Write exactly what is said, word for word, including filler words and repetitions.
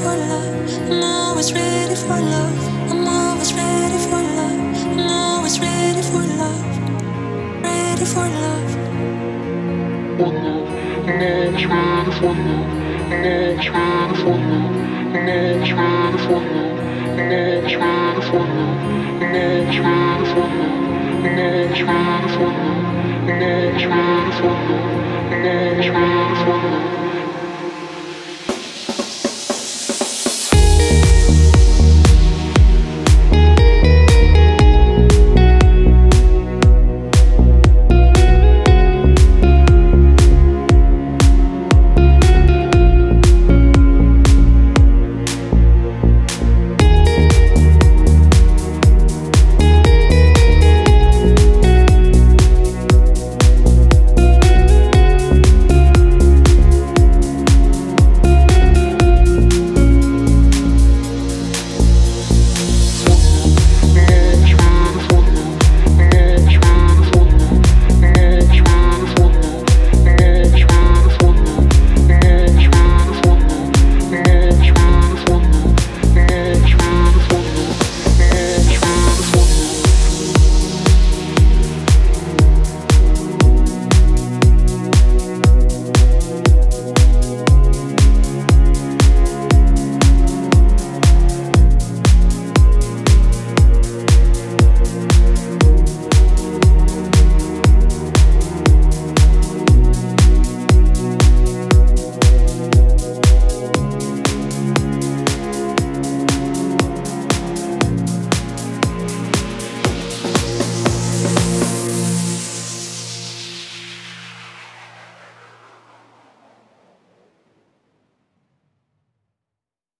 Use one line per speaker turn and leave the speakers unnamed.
for love. I'm always ready for love. I'm always ready for love. I'm always ready for love. Ready for love.
For love. I'm always ready for love. I'm always ready for love. I'm always ready for love. I'm always ready for love. I'm always ready for love. I'm always ready for love. I'm always ready for love. I'm always ready for love.